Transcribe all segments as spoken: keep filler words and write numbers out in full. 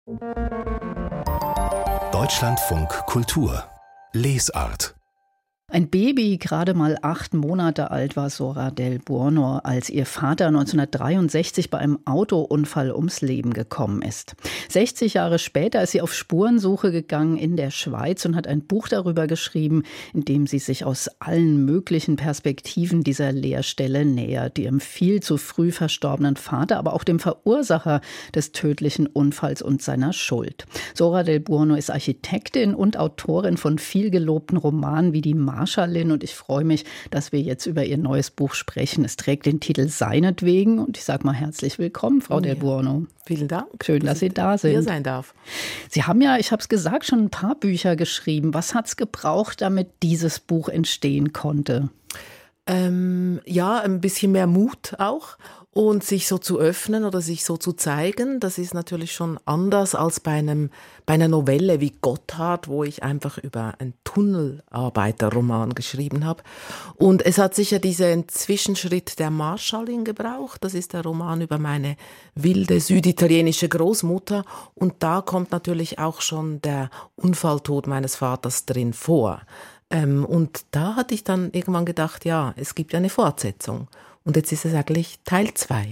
Deutschlandfunk Kultur Lesart. Ein Baby, gerade mal acht Monate alt, war Zora Del Buono, als ihr Vater neunzehnhundertdreiundsechzig bei einem Autounfall ums Leben gekommen ist. sechzig Jahre später ist sie auf Spurensuche gegangen in der Schweiz und hat ein Buch darüber geschrieben, in dem sie sich aus allen möglichen Perspektiven dieser Leerstelle nähert, ihrem viel zu früh verstorbenen Vater, aber auch dem Verursacher des tödlichen Unfalls und seiner Schuld. Zora Del Buono ist Architektin und Autorin von vielgelobten Romanen wie die Marschallin, und ich freue mich, dass wir jetzt über ihr neues Buch sprechen. Es trägt den Titel Seinetwegen und ich sage mal herzlich willkommen, Frau oh, Del Buono. Vielen Dank. Schön, dass Sie da sind. Hier sein darf. Sie haben ja, ich habe es gesagt, schon ein paar Bücher geschrieben. Was hat es gebraucht, damit dieses Buch entstehen konnte? Ähm, ja, ein bisschen mehr Mut auch. Und sich so zu öffnen oder sich so zu zeigen, das ist natürlich schon anders als bei einem bei einer Novelle wie Gotthard, wo ich einfach über einen Tunnelarbeiterroman geschrieben habe. Und es hat sicher diesen Zwischenschritt der Marschallin gebraucht. Das ist der Roman über meine wilde süditalienische Großmutter. Und da kommt natürlich auch schon der Unfalltod meines Vaters drin vor. Ähm, und da hatte ich dann irgendwann gedacht, ja, es gibt ja eine Fortsetzung. Und jetzt ist es eigentlich Teil zwei.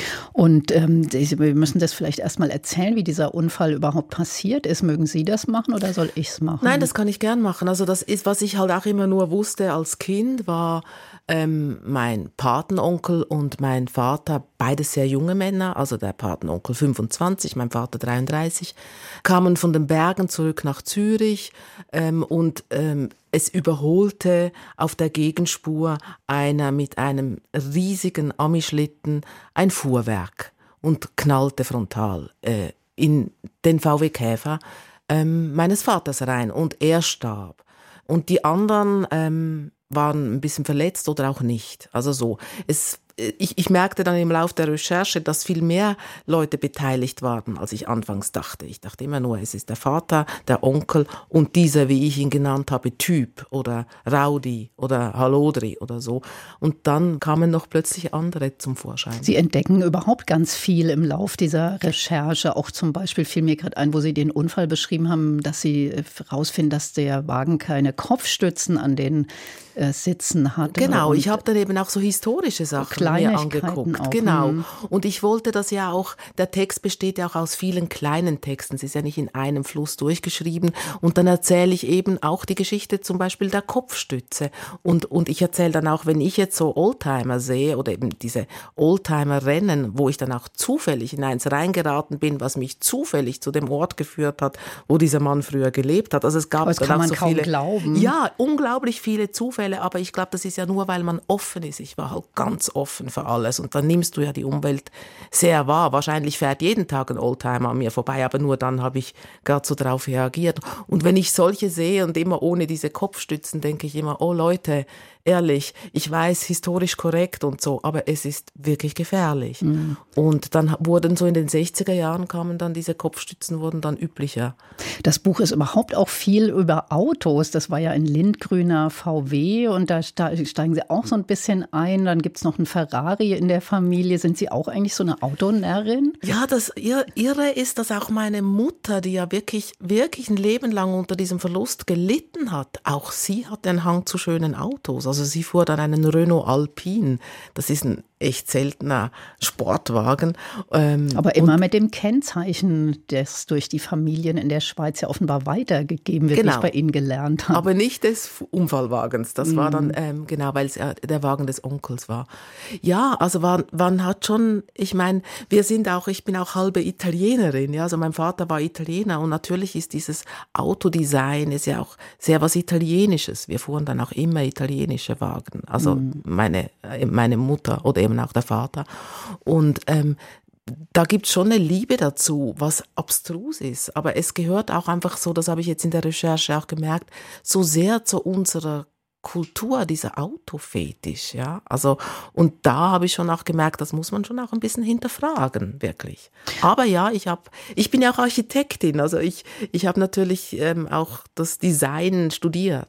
Und ähm, wir müssen das vielleicht erstmal erzählen, wie dieser Unfall überhaupt passiert ist. Mögen Sie das machen oder soll ich es machen? Nein, das kann ich gern machen. Also das ist, was ich halt auch immer nur wusste als Kind, war ähm, mein Patenonkel und mein Vater, beides sehr junge Männer, also der Patenonkel fünfundzwanzig, mein Vater dreiunddreißig, kamen von den Bergen zurück nach Zürich ähm, und ähm, es überholte auf der Gegenspur einer mit einem riesigen Amischlitten ein Fuhrwerk und knallte frontal äh, in den V W Käfer ähm, meines Vaters rein und er starb. Und die anderen ähm, waren ein bisschen verletzt oder auch nicht. Also so. Es Ich, ich merkte dann im Laufe der Recherche, dass viel mehr Leute beteiligt waren, als ich anfangs dachte. Ich dachte immer nur, es ist der Vater, der Onkel und dieser, wie ich ihn genannt habe, Typ oder Rowdy oder Hallodri oder so. Und dann kamen noch plötzlich andere zum Vorschein. Sie entdecken überhaupt ganz viel im Lauf dieser Recherche. Auch zum Beispiel fiel mir gerade ein, wo Sie den Unfall beschrieben haben, dass Sie herausfinden, dass der Wagen keine Kopfstützen an den äh, Sitzen hatte. Genau, ich habe dann eben auch so historische Sachen mir angeguckt. Auch. Genau. Und ich wollte das ja auch, der Text besteht ja auch aus vielen kleinen Texten. Es ist ja nicht in einem Fluss durchgeschrieben. Und dann erzähle ich eben auch die Geschichte zum Beispiel der Kopfstütze. Und, und ich erzähle dann auch, wenn ich jetzt so Oldtimer sehe oder eben diese Oldtimer-Rennen, wo ich dann auch zufällig in eins reingeraten bin, was mich zufällig zu dem Ort geführt hat, wo dieser Mann früher gelebt hat. Also es gab das dann kann auch man so kaum viele, glauben. Ja, unglaublich viele Zufälle. Aber ich glaube, das ist ja nur, weil man offen ist. Ich war halt ganz offen für alles. Und dann nimmst du ja die Umwelt sehr wahr. Wahrscheinlich fährt jeden Tag ein Oldtimer an mir vorbei, aber nur dann habe ich gerade so drauf reagiert. Und wenn ich solche sehe und immer ohne diese Kopfstützen, denke ich immer, oh Leute, ehrlich, ich weiß, historisch korrekt und so, aber es ist wirklich gefährlich. Mhm. Und dann wurden so in den sechziger Jahren kamen dann diese Kopfstützen, wurden dann üblicher. Das Buch ist überhaupt auch viel über Autos. Das war ja ein lindgrüner V W und da steigen Sie auch so ein bisschen ein. Dann gibt es noch einen Ferrari in der Familie. Sind Sie auch eigentlich so eine Autonärrin? Ja, das Irre ist, dass auch meine Mutter, die ja wirklich, wirklich ein Leben lang unter diesem Verlust gelitten hat, auch sie hat einen Hang zu schönen Autos. Also sie fuhr dann einen Renault Alpine. Das ist ein echt seltener Sportwagen. Ähm, Aber immer mit dem Kennzeichen, das durch die Familien in der Schweiz ja offenbar weitergegeben wird, genau. wie ich bei Ihnen gelernt habe. Aber nicht des Unfallwagens. Das mm. war dann, ähm, genau, weil es ja der Wagen des Onkels war. Ja, also man, man hat schon, ich meine, wir sind auch, ich bin auch halbe Italienerin, ja, also mein Vater war Italiener und natürlich ist dieses Autodesign ist ja auch sehr was Italienisches. Wir fuhren dann auch immer italienische Wagen. Also mm. meine, meine Mutter oder eben auch der Vater. Und ähm, da gibt es schon eine Liebe dazu, was abstrus ist. Aber es gehört auch einfach so, das habe ich jetzt in der Recherche auch gemerkt, so sehr zu unserer Kultur, dieser Autofetisch, ja. Also, und da habe ich schon auch gemerkt, das muss man schon auch ein bisschen hinterfragen, wirklich. Aber ja, ich habe, ich bin ja auch Architektin, also ich, ich habe natürlich ähm, auch das Design studiert.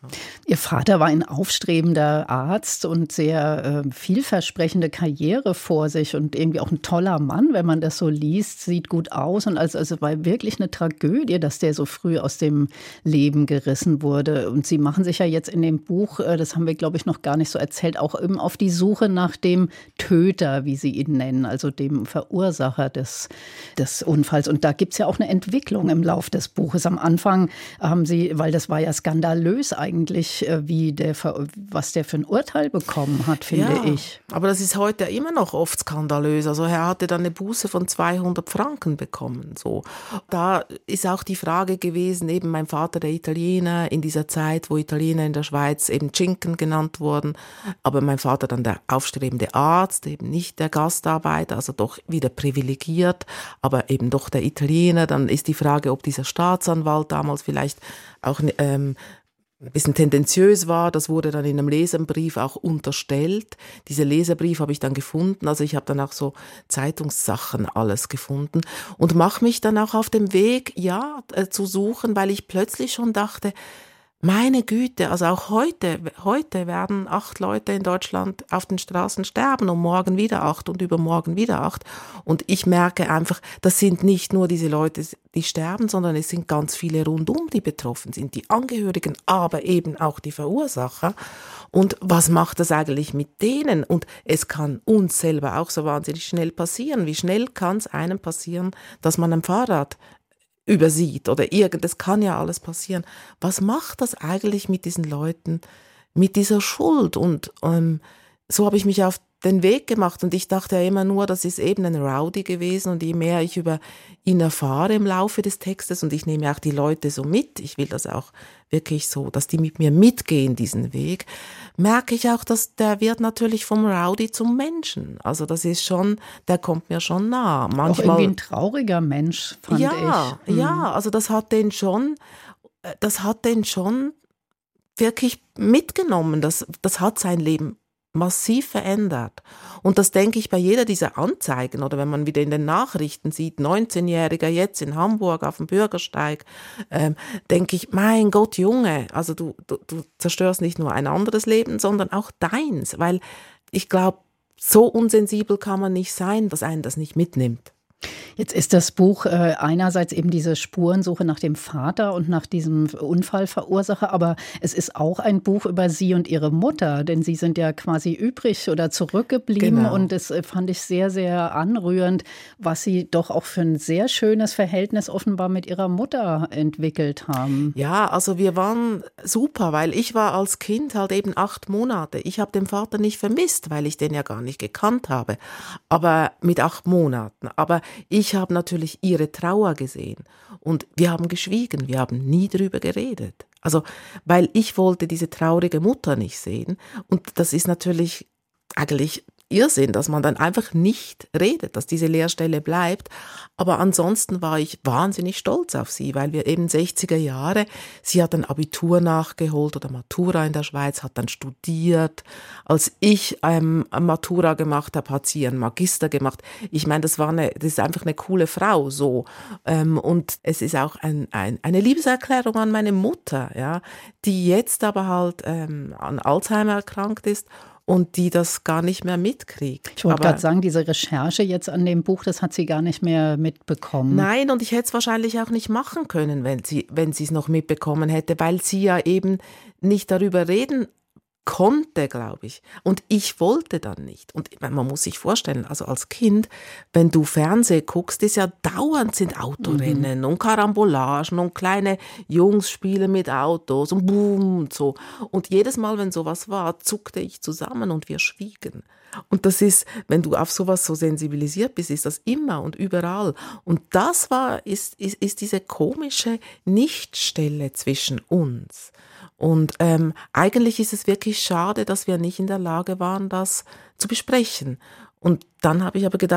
Ihr Vater war ein aufstrebender Arzt und sehr äh, vielversprechende Karriere vor sich und irgendwie auch ein toller Mann, wenn man das so liest, sieht gut aus. Und also, also war wirklich eine Tragödie, dass der so früh aus dem Leben gerissen wurde. Und Sie machen sich ja jetzt in dem Buch, äh, das haben wir, glaube ich, noch gar nicht so erzählt, auch eben auf die Suche nach dem Töter, wie Sie ihn nennen, also dem Verursacher des, des Unfalls. Und da gibt es ja auch eine Entwicklung im Lauf des Buches. Am Anfang haben Sie, weil das war ja skandalös eigentlich, eigentlich, wie der, was der für ein Urteil bekommen hat, finde ja, ich. Aber das ist heute immer noch oft skandalös. Also er hatte dann eine Buße von zweihundert Franken bekommen. So. Da ist auch die Frage gewesen, eben mein Vater, der Italiener, in dieser Zeit, wo Italiener in der Schweiz eben Cinken genannt wurden, aber mein Vater dann der aufstrebende Arzt, eben nicht der Gastarbeiter, also doch wieder privilegiert, aber eben doch der Italiener. Dann ist die Frage, ob dieser Staatsanwalt damals vielleicht auch ähm, ein bisschen tendenziös war, das wurde dann in einem Leserbrief auch unterstellt. Diese Leserbrief habe ich dann gefunden, also ich habe dann auch so Zeitungssachen alles gefunden und mache mich dann auch auf dem Weg, ja, äh, zu suchen, weil ich plötzlich schon dachte, meine Güte, also auch heute, heute werden acht Leute in Deutschland auf den Straßen sterben und morgen wieder acht und übermorgen wieder acht. Und ich merke einfach, das sind nicht nur diese Leute, die sterben, sondern es sind ganz viele rundum, die betroffen sind, die Angehörigen, aber eben auch die Verursacher. Und was macht das eigentlich mit denen? Und es kann uns selber auch so wahnsinnig schnell passieren. Wie schnell kann es einem passieren, dass man ein Fahrrad übersieht oder irgend, das kann ja alles passieren. Was macht das eigentlich mit diesen Leuten, mit dieser Schuld? Und ähm, so habe ich mich auf den Weg gemacht und ich dachte ja immer nur, das ist eben ein Rowdy gewesen und je mehr ich über ihn erfahre im Laufe des Textes und ich nehme auch die Leute so mit, ich will das auch wirklich so, dass die mit mir mitgehen, diesen Weg, merke ich auch, dass der wird natürlich vom Rowdy zum Menschen. Also das ist schon, der kommt mir schon nah. Manchmal, auch irgendwie ein trauriger Mensch, fand ja, ich. Ja, ja, also das hat den schon, das hat den schon wirklich mitgenommen. Das, das hat sein Leben massiv verändert. Und das denke ich bei jeder dieser Anzeigen oder wenn man wieder in den Nachrichten sieht, neunzehnjähriger jetzt in Hamburg auf dem Bürgersteig, ähm, denke ich, mein Gott, Junge, also du, du, du zerstörst nicht nur ein anderes Leben, sondern auch deins, weil ich glaube, so unsensibel kann man nicht sein, dass einen das nicht mitnimmt. Jetzt ist das Buch äh, einerseits eben diese Spurensuche nach dem Vater und nach diesem Unfallverursacher, aber es ist auch ein Buch über Sie und Ihre Mutter, denn Sie sind ja quasi übrig oder zurückgeblieben genau. Und das äh, fand ich sehr, sehr anrührend, was Sie doch auch für ein sehr schönes Verhältnis offenbar mit Ihrer Mutter entwickelt haben. Ja, also wir waren super, weil ich war als Kind halt eben acht Monate. Ich habe den Vater nicht vermisst, weil ich den ja gar nicht gekannt habe, aber mit acht Monaten. Aber ich habe natürlich ihre Trauer gesehen und wir haben geschwiegen, wir haben nie drüber geredet. Also, weil ich wollte diese traurige Mutter nicht sehen und das ist natürlich eigentlich Irrsinn, dass man dann einfach nicht redet, dass diese Leerstelle bleibt. Aber ansonsten war ich wahnsinnig stolz auf sie, weil wir eben sechziger Jahre, sie hat ein Abitur nachgeholt oder Matura in der Schweiz, hat dann studiert. Als ich ähm, Matura gemacht habe, hat sie einen Magister gemacht. Ich meine, das war eine, das ist einfach eine coole Frau, so. Ähm, und es ist auch ein, ein, eine Liebeserklärung an meine Mutter, ja, die jetzt aber halt ähm, an Alzheimer erkrankt ist. Und die das gar nicht mehr mitkriegt. Ich wollte gerade sagen, diese Recherche jetzt an dem Buch, das hat sie gar nicht mehr mitbekommen. Nein, und ich hätte es wahrscheinlich auch nicht machen können, wenn sie wenn sie es noch mitbekommen hätte, weil sie ja eben nicht darüber reden konnte, glaube ich. Und ich wollte dann nicht. Und man muss sich vorstellen, also als Kind, wenn du Fernsehen guckst, ist ja dauernd sind Autorennen mhm. und Karambolagen und kleine Jungs spielen mit Autos und boom und so. Und jedes Mal, wenn sowas war, zuckte ich zusammen und wir schwiegen. Und das ist, wenn du auf sowas so sensibilisiert bist, ist das immer und überall. Und das war, ist, ist, ist diese komische Nichtstelle zwischen uns. Und ähm, eigentlich ist es wirklich schade, dass wir nicht in der Lage waren, das zu besprechen. Und dann habe ich aber gedacht,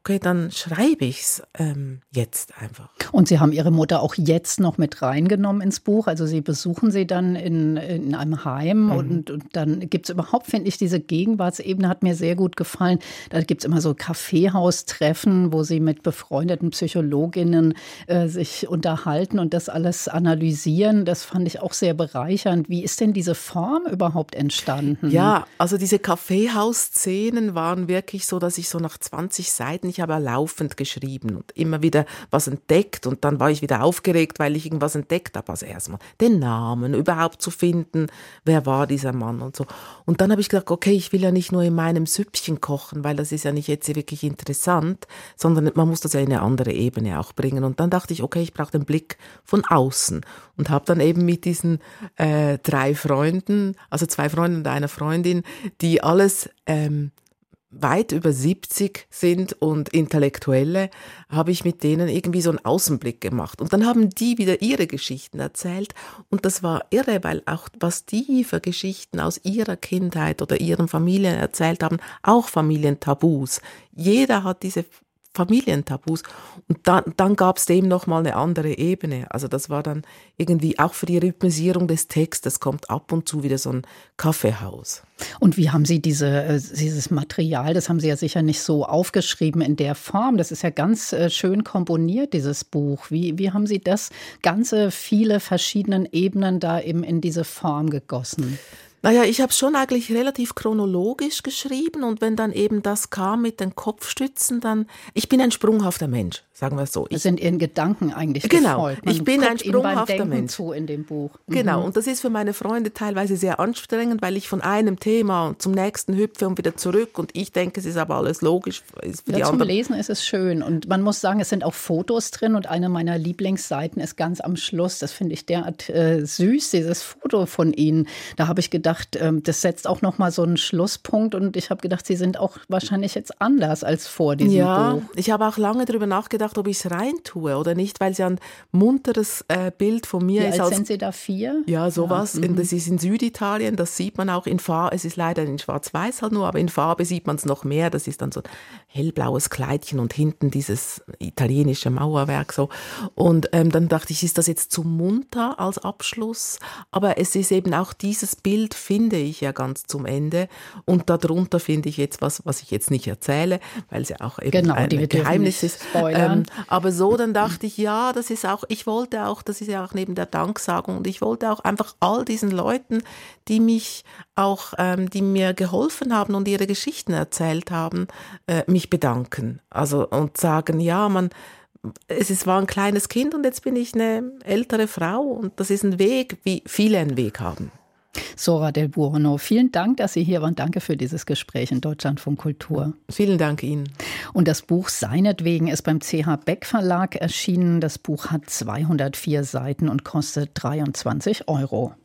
okay, dann schreibe ich es ähm, jetzt einfach. Und Sie haben Ihre Mutter auch jetzt noch mit reingenommen ins Buch. Also Sie besuchen sie dann in, in einem Heim mhm. und, und dann gibt es überhaupt, finde ich, diese Gegenwartsebene hat mir sehr gut gefallen. Da gibt es immer so Kaffeehaustreffen, wo Sie mit befreundeten Psychologinnen äh, sich unterhalten und das alles analysieren. Das fand ich auch sehr bereichernd. Wie ist denn diese Form überhaupt entstanden? Ja, also diese Kaffeehausszenen waren wirklich so, dass ich so nach zwanzig Seiten, ich habe ja laufend geschrieben und immer wieder was entdeckt und dann war ich wieder aufgeregt, weil ich irgendwas entdeckt habe. Also erstmal den Namen überhaupt zu finden, wer war dieser Mann und so. Und dann habe ich gedacht, okay, ich will ja nicht nur in meinem Süppchen kochen, weil das ist ja nicht jetzt wirklich interessant, sondern man muss das ja in eine andere Ebene auch bringen. Und dann dachte ich, okay, ich brauche den Blick von außen und habe dann eben mit diesen äh, drei Freunden, also zwei Freunden und einer Freundin, die alles ähm, weit über siebzig sind und Intellektuelle, habe ich mit denen irgendwie so einen Außenblick gemacht. Und dann haben die wieder ihre Geschichten erzählt. Und das war irre, weil auch was die für Geschichten aus ihrer Kindheit oder ihren Familien erzählt haben, auch Familientabus. Jeder hat diese Familientabus. Und dann, dann gab es dem nochmal eine andere Ebene. Also das war dann irgendwie auch für die Rhythmisierung des Textes, kommt ab und zu wieder so ein Kaffeehaus. Und wie haben Sie diese, dieses Material, das haben Sie ja sicher nicht so aufgeschrieben in der Form, das ist ja ganz schön komponiert, dieses Buch. Wie, wie haben Sie das ganze, viele verschiedenen Ebenen da eben in diese Form gegossen? Naja, ich habe es schon eigentlich relativ chronologisch geschrieben und wenn dann eben das kam mit den Kopfstützen, dann, ich bin ein sprunghafter Mensch, sagen wir es so. Ich, das sind Ihren Gedanken eigentlich genau, gefolgt. Man ich bin ein sprunghafter beim Mensch. Zu in dem Buch. Mhm. Genau, und das ist für meine Freunde teilweise sehr anstrengend, weil ich von einem Thema zum nächsten hüpfe und wieder zurück und ich denke, es ist aber alles logisch. Ist für ja, die zum anderen. Lesen ist es schön und man muss sagen, es sind auch Fotos drin und eine meiner Lieblingsseiten ist ganz am Schluss. Das finde ich derart äh, süß, dieses Foto von Ihnen. Da habe ich gedacht, äh, das setzt auch noch mal so einen Schlusspunkt und ich habe gedacht, Sie sind auch wahrscheinlich jetzt anders als vor diesem ja, Buch. Ja, ich habe auch lange darüber nachgedacht, ob ich es reintue oder nicht, weil es ja ein munteres äh, Bild von mir Wie ist. alt als, sind Sie da? Vier? Ja, sowas. Ja, das ist in Süditalien, das sieht man auch in Farbe. Es ist leider in Schwarz-Weiß halt nur, aber in Farbe sieht man es noch mehr. Das ist dann so ein hellblaues Kleidchen und hinten dieses italienische Mauerwerk so. Und ähm, dann dachte ich, ist das jetzt zu munter als Abschluss? Aber es ist eben auch dieses Bild, finde ich ja ganz zum Ende. Und darunter finde ich jetzt was, was ich jetzt nicht erzähle, weil es ja auch eben genau, ein die Geheimnis ist. Ähm, aber so, dann dachte ich, ja, das ist auch, ich wollte auch, das ist ja auch neben der Danksagung und ich wollte auch einfach all diesen Leuten, die mich auch, ähm, die mir geholfen haben und ihre Geschichten erzählt haben, äh, mich bedanken. Also, und sagen, ja, man, es ist, war ein kleines Kind und jetzt bin ich eine ältere Frau und das ist ein Weg, wie viele einen Weg haben. Zora del Buono, vielen Dank, dass Sie hier waren. Danke für dieses Gespräch in Deutschlandfunk Kultur. Vielen Dank Ihnen. Und das Buch Seinetwegen ist beim C H Beck Verlag erschienen. Das Buch hat zweihundertvier Seiten und kostet dreiundzwanzig Euro.